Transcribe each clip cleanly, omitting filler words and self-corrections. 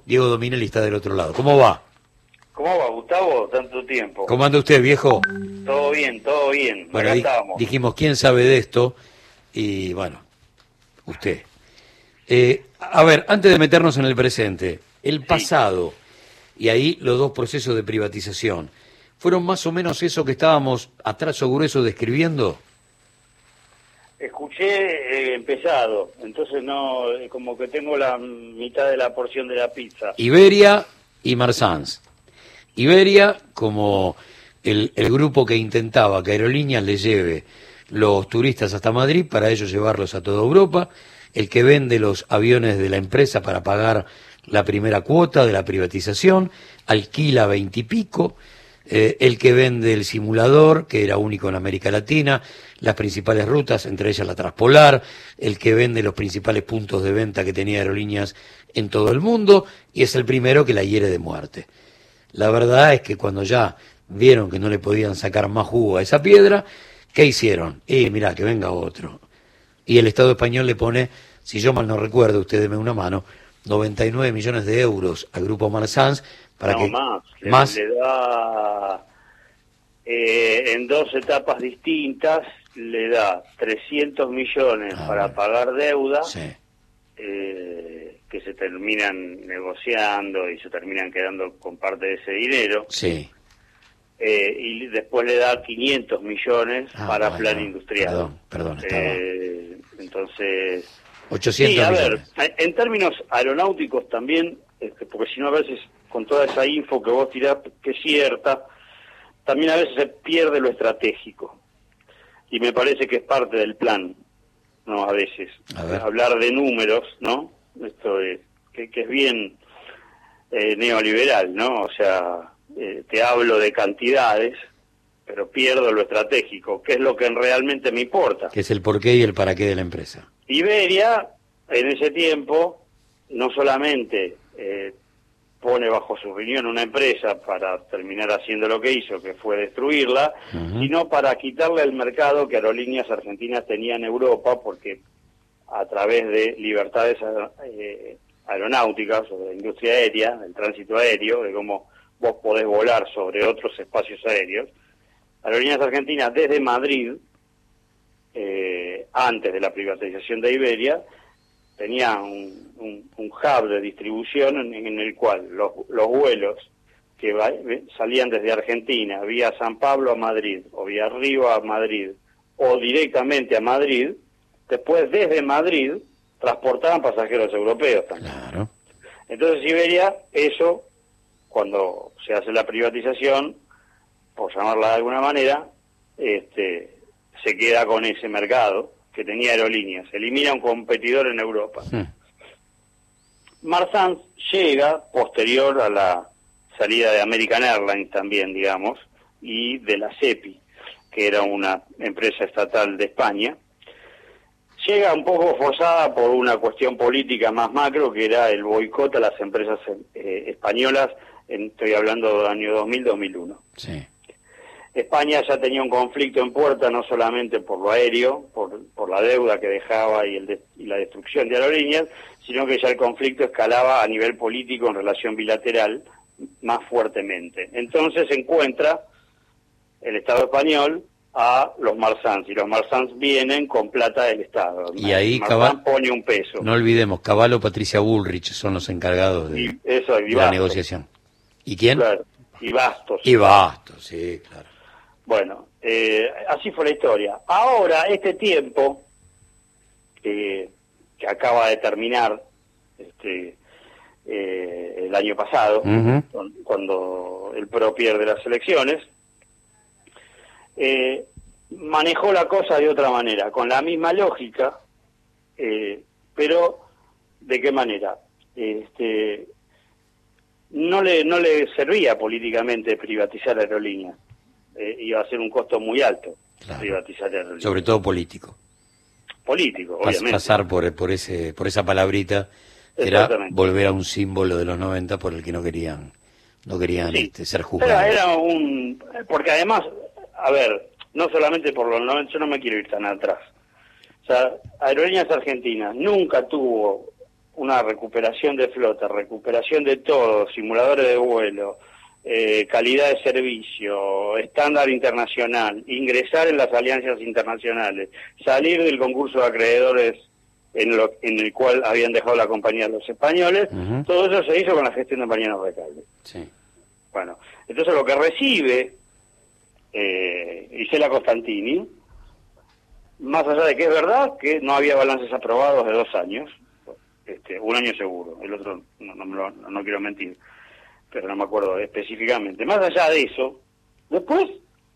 Diego Dominelli está del otro lado. ¿Cómo va? ¿Cómo va, Gustavo? Tanto tiempo. ¿Cómo anda usted, viejo? Todo bien, todo bien. Bueno, Acá estábamos. dijimos, ¿quién sabe de esto? Y bueno, usted. A ver, antes de meternos en el presente, el pasado, y ahí los dos procesos de privatización, ¿fueron más o menos eso que estábamos a trazo grueso describiendo? Escuché empezado, entonces no, como que tengo la mitad de la porción de la pizza. Iberia y Marsans. Iberia como el grupo que intentaba que Aerolíneas le lleve los turistas hasta Madrid para ellos llevarlos a toda Europa, el que vende los aviones de la empresa para pagar la primera cuota de la privatización, alquila 20 y pico, el que vende el simulador, que era único en América Latina, las principales rutas, entre ellas la Transpolar, el que vende los principales puntos de venta que tenía Aerolíneas en todo el mundo, y es el primero que la hiere de muerte. La verdad es que cuando ya vieron que no le podían sacar más jugo a esa piedra, ¿qué hicieron? Mirá, que venga otro. Y el Estado español le pone, si yo mal no recuerdo, usted deme una mano, 99 millones de euros al Grupo Marsans para no, que... más. Le da, en dos etapas distintas, le da 300 millones para pagar deuda, que se terminan negociando y se terminan quedando con parte de ese dinero. Sí. Y después le da 500 millones para plan industrial. Perdón. Entonces... 800 millones. En términos aeronáuticos también, porque si no a veces con toda esa info que vos tirás, que es cierta, también a veces se pierde lo estratégico. Y me parece que es parte del plan, ¿no? A veces. Hablar de números, ¿no? Esto es, que es bien neoliberal, ¿no? O sea, te hablo de cantidades, pero pierdo lo estratégico, que es lo que realmente me importa. Que es el porqué y el para qué de la empresa. Iberia, en ese tiempo, no solamente pone bajo su riñón una empresa para terminar haciendo lo que hizo, que fue destruirla, sino para quitarle el mercado que Aerolíneas Argentinas tenía en Europa, porque a través de libertades aeronáuticas o de la industria aérea, del tránsito aéreo, de cómo vos podés volar sobre otros espacios aéreos, Aerolíneas Argentinas desde Madrid, antes de la privatización de Iberia, tenía un hub de distribución en el cual los vuelos que salían desde Argentina vía San Pablo a Madrid, o vía Río a Madrid, o directamente a Madrid, después desde Madrid transportaban pasajeros europeos también. Claro. Entonces Iberia, eso, cuando se hace la privatización, por llamarla de alguna manera, se queda con ese mercado que tenía Aerolíneas, elimina un competidor en Europa. Marsans llega posterior a la salida de American Airlines también, digamos, y de la CEPI, que era una empresa estatal de España. Llega un poco forzada por una cuestión política más macro, que era el boicot a las empresas españolas, estoy hablando del año 2000-2001. Sí. España ya tenía un conflicto en puerta, no solamente por lo aéreo, por la deuda que dejaba y la destrucción de Aerolíneas, sino que ya el conflicto escalaba a nivel político en relación bilateral más fuertemente. Entonces encuentra el Estado español a los Marsans, y los Marsans vienen con plata del Estado. Y ahí Marsans pone un peso. No olvidemos, Cavallo, Patricia Bullrich son los encargados de la negociación. ¿Y quién? Claro, y Bastos. Y Bastos, sí, claro. Bueno, así fue la historia. Ahora, este tiempo que acaba de terminar el año pasado, cuando el PRO pierde las elecciones, manejó la cosa de otra manera, con la misma lógica, pero ¿de qué manera? No le servía políticamente privatizar Aerolíneas. Iba a ser un costo muy alto, privatizar Aerolíneas. Sobre todo político. Político, obviamente. Pasar por esa palabrita, era volver a un símbolo de los 90 por el que no querían ser juzgados. Era porque además, a ver, no solamente por los 90, yo no me quiero ir tan atrás. O sea, Aerolíneas Argentinas nunca tuvo una recuperación de flota, recuperación de todo, simuladores de vuelo, calidad de servicio, estándar internacional, ingresar en las alianzas internacionales, salir del concurso de acreedores en el cual habían dejado la compañía los españoles, todo eso se hizo con la gestión de Mariano Recalde. Sí. Bueno, entonces lo que recibe Isela Costantini, más allá de que es verdad que no había balances aprobados de 2 años, un año seguro, el otro no quiero mentir, pero no me acuerdo específicamente. Más allá de eso, después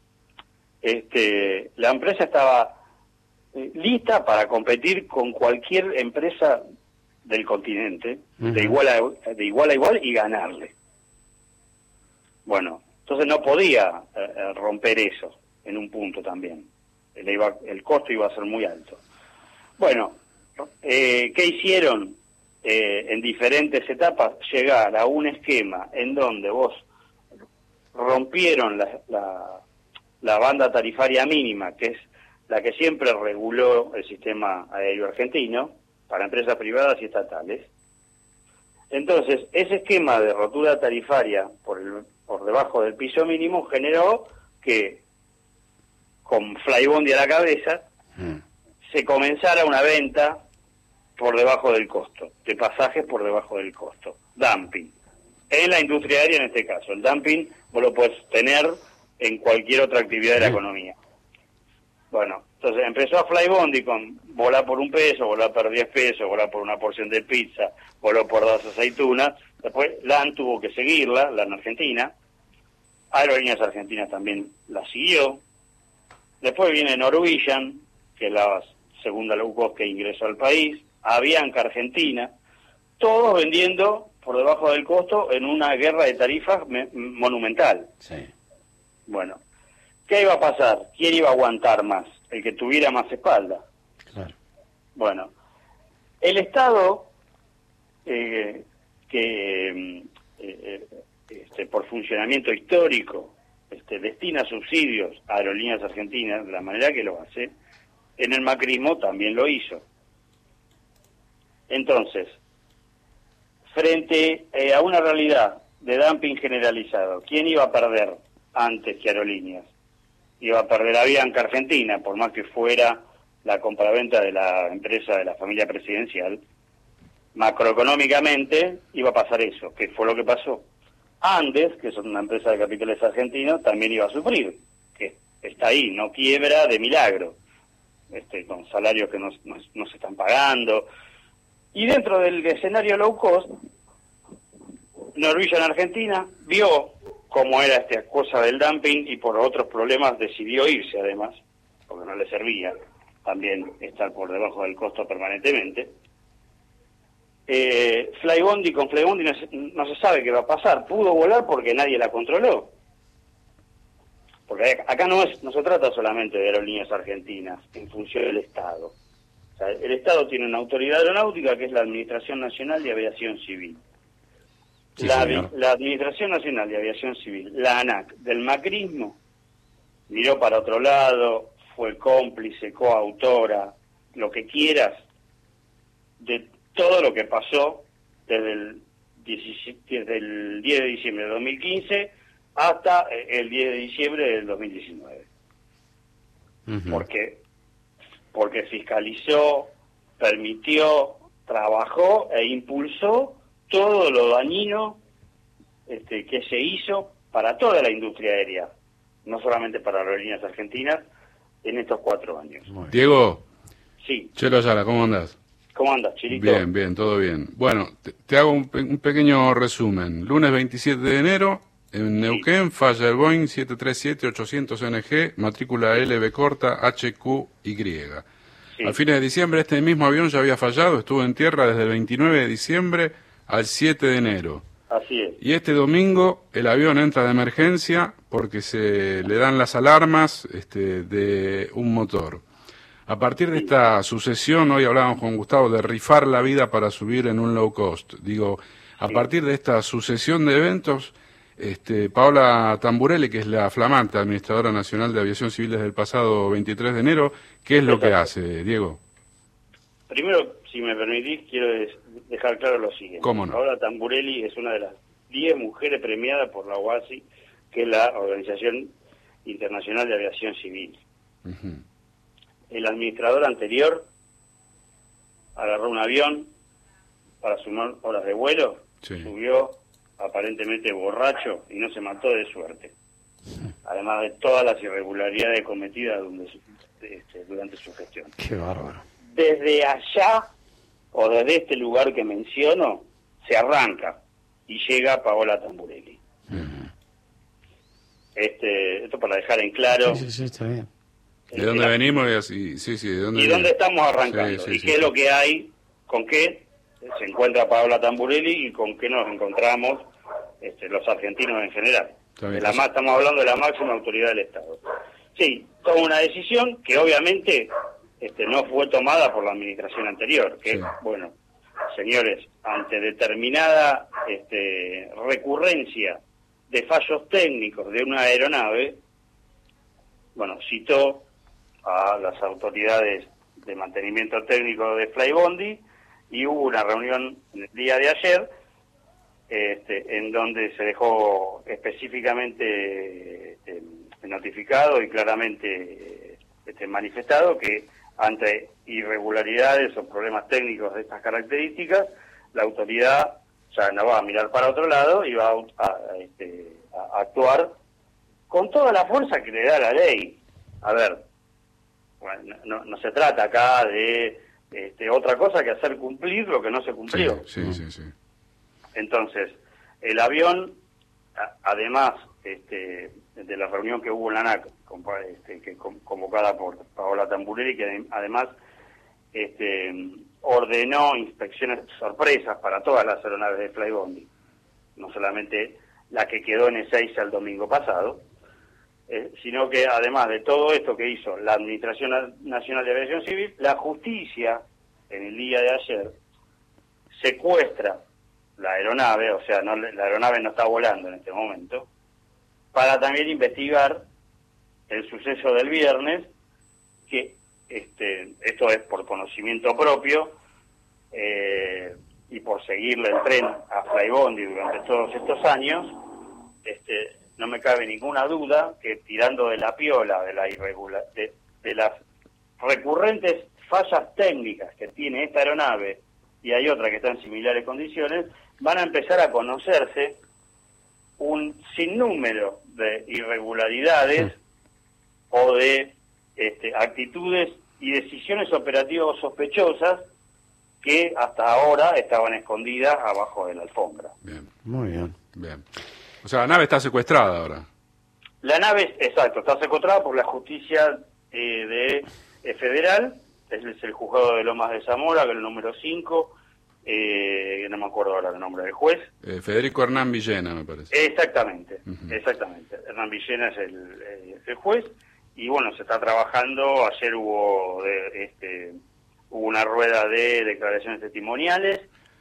la empresa estaba lista para competir con cualquier empresa del continente, de igual a igual y ganarle. Bueno, entonces no podía romper eso en un punto también. El costo iba a ser muy alto. Bueno, ¿qué hicieron en diferentes etapas? Llegar a un esquema en donde vos rompieron la banda tarifaria mínima, que es la que siempre reguló el sistema aéreo argentino para empresas privadas y estatales. Entonces, ese esquema de rotura tarifaria por debajo del piso mínimo generó que, con Flybondi a la cabeza, se comenzara una venta por debajo del costo, de pasajes por debajo del costo. Dumping. En la industria aérea, en este caso. El dumping vos lo podés tener en cualquier otra actividad de la economía. Bueno, entonces empezó a Flybondi con volar por $1, volar por 10 pesos, volar por una porción de pizza, voló por 2 aceitunas. Después LAN tuvo que seguirla, LAN Argentina. Aerolíneas Argentinas también la siguió. Después viene Norwegian, que es la segunda low cost que ingresó al país. Avianca Argentina. Todos vendiendo por debajo del costo en una guerra de tarifas monumental. Sí. Bueno, ¿qué iba a pasar? ¿Quién iba a aguantar más? El que tuviera más espalda. Claro. Bueno, el Estado, por funcionamiento histórico, destina subsidios a Aerolíneas Argentinas de la manera que lo hace, en el macrismo también lo hizo. Entonces, frente a una realidad de dumping generalizado, ¿quién iba a perder antes que Aerolíneas? Iba a perder Avianca Argentina, por más que fuera la compraventa de la empresa de la familia presidencial. Macroeconómicamente iba a pasar eso, que fue lo que pasó. Andes, que es una empresa de capitales argentinos, también iba a sufrir, que está ahí, no quiebra de milagro, con salarios que no se están pagando. Y dentro del escenario low cost, Norwegian Argentina vio cómo era esta cosa del dumping y por otros problemas decidió irse además, porque no le servía también estar por debajo del costo permanentemente. Flybondi con Flybondi no se sabe qué va a pasar. Pudo volar porque nadie la controló. Porque acá no se trata solamente de Aerolíneas Argentinas en función del Estado. O sea, el Estado tiene una autoridad aeronáutica que es la Administración Nacional de Aviación Civil. Sí, la Administración Nacional de Aviación Civil, la ANAC, del macrismo, miró para otro lado, fue cómplice, coautora, lo que quieras, de todo lo que pasó desde el 10 de diciembre de 2015 hasta el 10 de diciembre del 2019. Porque fiscalizó, permitió, trabajó e impulsó todo lo dañino que se hizo para toda la industria aérea, no solamente para Aerolíneas Argentinas, en estos 4 años. Diego. Sí. Chelo Ayala, ¿cómo andás? ¿Cómo andas, Chilito? Bien, todo bien. Bueno, te hago un pequeño resumen. Lunes 27 de enero, en Neuquén, falla el Boeing 737-800NG, matrícula LB corta HQY. Sí. A fines de diciembre este mismo avión ya había fallado, estuvo en tierra desde el 29 de diciembre al 7 de enero. Así es. Y este domingo el avión entra de emergencia porque se le dan las alarmas de un motor. A partir de esta sucesión, hoy hablábamos con Gustavo de rifar la vida para subir en un low cost. Digo, a partir de esta sucesión de eventos, Paola Tamburelli, que es la flamante Administradora Nacional de Aviación Civil desde el pasado 23 de enero, ¿qué es lo que hace, Diego? Primero, si me permitís, quiero dejar claro lo siguiente. ¿Cómo no? Paola Tamburelli es una de las 10 mujeres premiadas por la OASI, que es la Organización Internacional de Aviación Civil. Ujú. El administrador anterior agarró un avión para sumar horas de vuelo, Sí. subió aparentemente borracho y no se mató de suerte. Además de todas las irregularidades cometidas durante su gestión. Qué bárbaro. Desde allá, o desde este lugar que menciono, se arranca y llega Paola Tamburelli. Esto para dejar en claro. Sí, está bien. ¿De dónde venimos? Y así, sí, ¿de dónde ¿Y dónde estamos arrancando? Sí, ¿Y sí, qué sí. es lo que hay? ¿Con qué se encuentra Paola Tamburelli y con qué nos encontramos los argentinos en general? Está bien. Estamos hablando de la máxima autoridad del Estado. Sí, toma una decisión que obviamente no fue tomada por la administración anterior, que Sí. bueno, señores, ante determinada recurrencia de fallos técnicos de una aeronave, bueno, citó a las autoridades de mantenimiento técnico de Flybondi y hubo una reunión en el día de ayer en donde se dejó específicamente notificado y claramente manifestado que ante irregularidades o problemas técnicos de estas características, la autoridad ya no va a mirar para otro lado y va a actuar con toda la fuerza que le da la ley. A ver, bueno, no se trata acá de otra cosa que hacer cumplir lo que no se cumplió. Sí. Entonces, el avión, además de la reunión que hubo en la ANAC, convocada por Paola Tamburelli, que además ordenó inspecciones sorpresas para todas las aeronaves de Flybondi, no solamente la que quedó en Ezeiza el domingo pasado, sino que además de todo esto que hizo la Administración Nacional de Aviación Civil, la justicia en el día de ayer secuestra la aeronave, o sea, la aeronave no está volando en este momento, para también investigar el suceso del viernes, que esto es por conocimiento propio y por seguirle el tren a Flybondi durante todos estos años. No me cabe ninguna duda que tirando de la piola de las recurrentes fallas técnicas que tiene esta aeronave, y hay otra que está en similares condiciones, van a empezar a conocerse un sinnúmero de irregularidades o de actitudes y decisiones operativas sospechosas que hasta ahora estaban escondidas abajo de la alfombra. Bien, Muy bien. bien. O sea, la nave está secuestrada ahora. La nave, exacto, está secuestrada por la justicia federal, es el juzgado de Lomas de Zamora, que es el número 5, no me acuerdo ahora el nombre del juez. Federico Hernán Villena, me parece. Exactamente, exactamente. Hernán Villena es el juez, y bueno, se está trabajando. Ayer hubo una rueda de declaraciones testimoniales,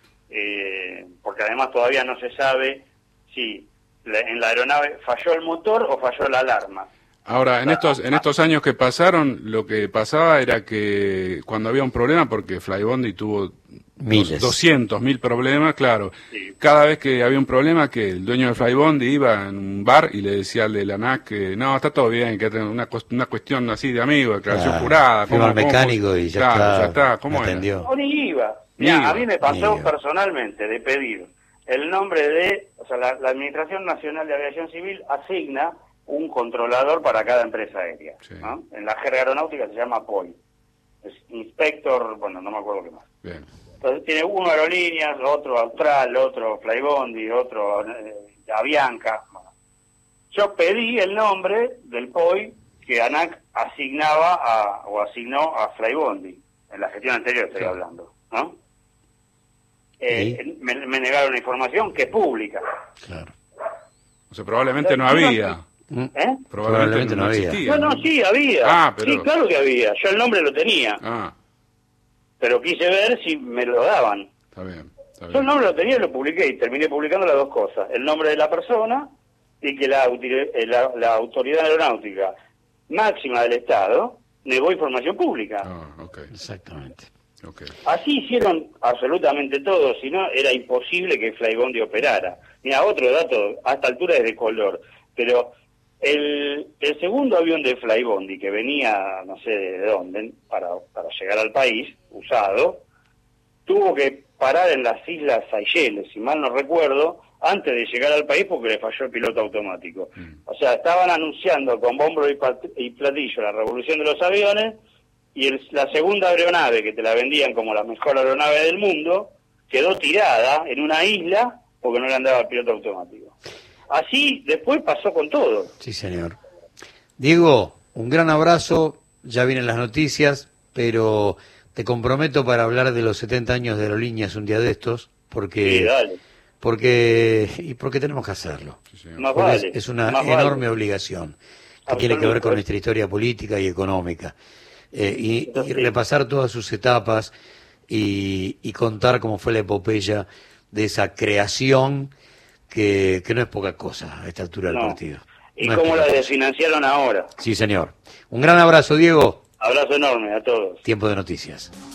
porque además todavía no se sabe si en la aeronave falló el motor o falló la alarma. Ahora, en estos años que pasaron, lo que pasaba era que cuando había un problema, porque Flybondi tuvo Miles. 200.000 problemas, claro. Sí. Cada vez que había un problema, que el dueño de Flybondi iba en un bar y le decía al de la ANAC que no, está todo bien, que es una cuestión así de amigo, declaración Claro. jurada. Firma al mecánico y ya está, ¿Cómo era? atendió. O ni iba. Ni Mirá, iba. a mí me pasó Ni iba. personalmente de pedir el nombre de, o sea, la Administración Nacional de Aviación Civil asigna un controlador para cada empresa aérea, Sí. ¿no? En la jerga aeronáutica se llama POI, es inspector, bueno, no me acuerdo qué más. Bien. Entonces tiene uno Aerolíneas, otro Austral, otro Flybondi, otro Avianca. Bueno, yo pedí el nombre del POI que ANAC asignó a Flybondi, en la gestión anterior estoy Claro. hablando, ¿no? ¿Sí? Me negaron la información que es pública. Claro. O sea, probablemente no había. ¿Eh? Probablemente no había. existía. No, sí, había. Ah, pero- Sí, claro que había. Yo el nombre lo tenía, Ah, pero quise ver si me lo daban. está bien. Está Yo el bien. nombre lo tenía y lo publiqué, y terminé publicando las dos cosas. El nombre de la persona y que la autoridad aeronáutica máxima del Estado negó información pública. Ah, ok. Exactamente. Okay. Así hicieron absolutamente todo, si no era imposible que Flybondi operara. Mira, otro dato, a esta altura es de color, pero el segundo avión de Flybondi, que venía no sé de dónde, para llegar al país, usado, tuvo que parar en las Islas Seychelles, si mal no recuerdo, antes de llegar al país porque le falló el piloto automático. O sea, estaban anunciando con bombo y platillo la revolución de los aviones, y la segunda aeronave, que te la vendían como la mejor aeronave del mundo, quedó tirada en una isla porque no le andaba el piloto automático. Así después pasó con todo. Sí, señor. Diego, un gran abrazo, ya vienen las noticias, pero te comprometo para hablar de los 70 años de Aerolíneas un día de estos, porque... Sí, dale. Porque tenemos que hacerlo. Sí, Más vale, es una más enorme vale. obligación que tiene que ver con nuestra historia política y económica. Y repasar todas sus etapas y contar cómo fue la epopeya de esa creación que no es poca cosa a esta altura del partido. Y No cómo la cosa. desfinanciaron ahora. Sí, señor. Un gran abrazo, Diego. Abrazo enorme a todos. Tiempo de noticias.